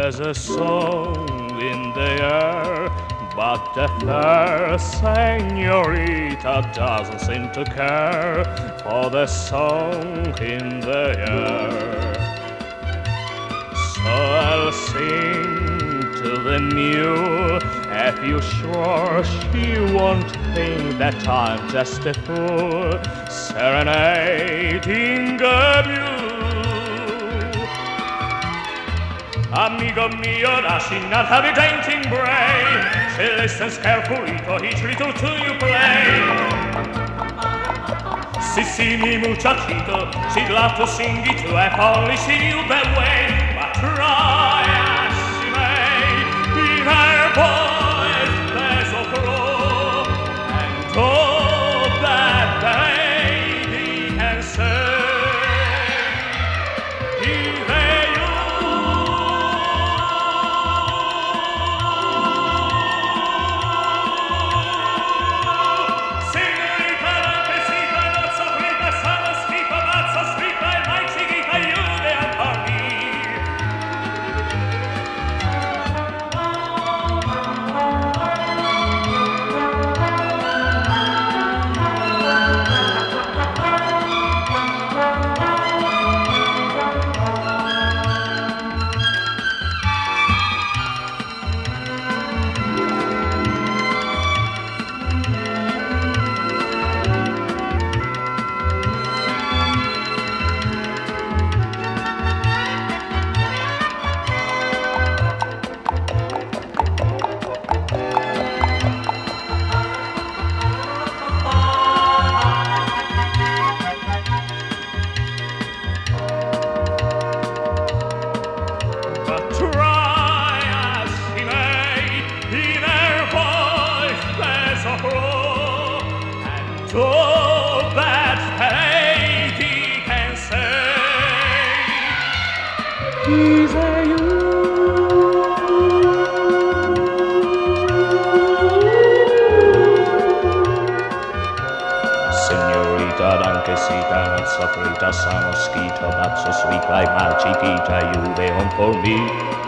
There's a song in the air, but the fair senorita doesn't seem to care for the song in the air. So I'll sing to the mule, if you're sure she won't think that I'm just a fool serenading a mule. Amigo mio, lasci not have a dainty brain. She listens carefully to each little tune you play. Si, mi muchachito, she'd love to sing it too if only she knew the way. But try as she may, in her voice there's a flaw, and all that the lady can say. All that lady can say is a you. Señorita, danquecita, non so frita, sa mosquito, but so sweet like my chiquita, you lay home for me.